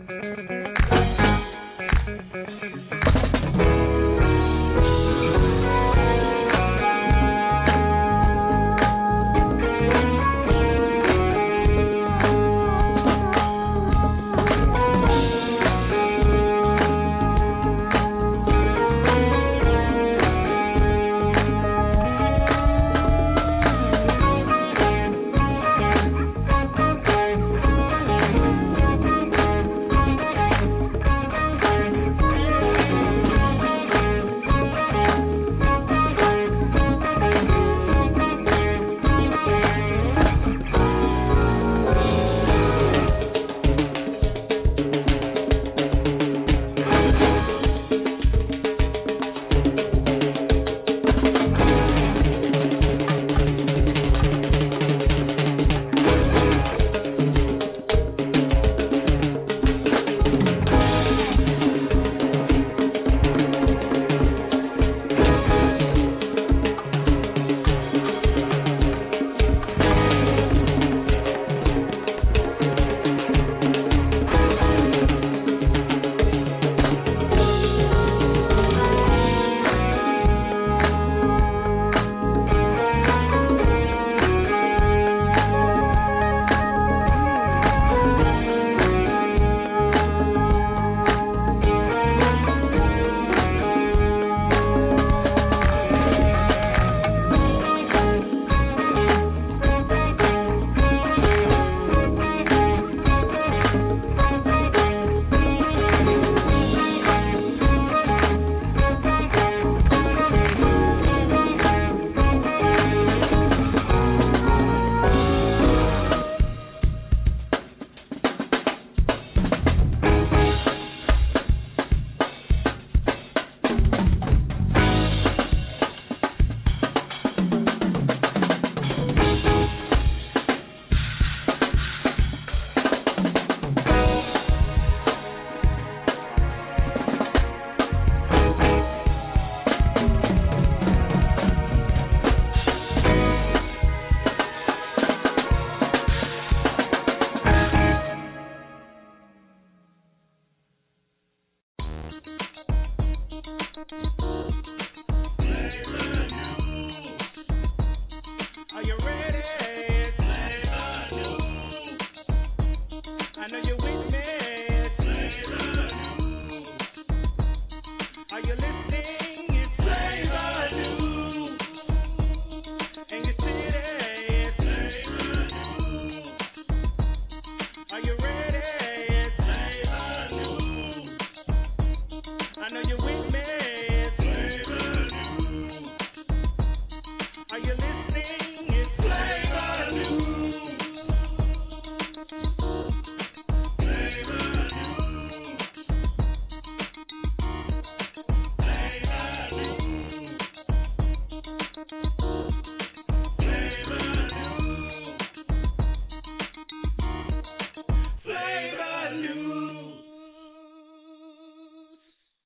Are you listening?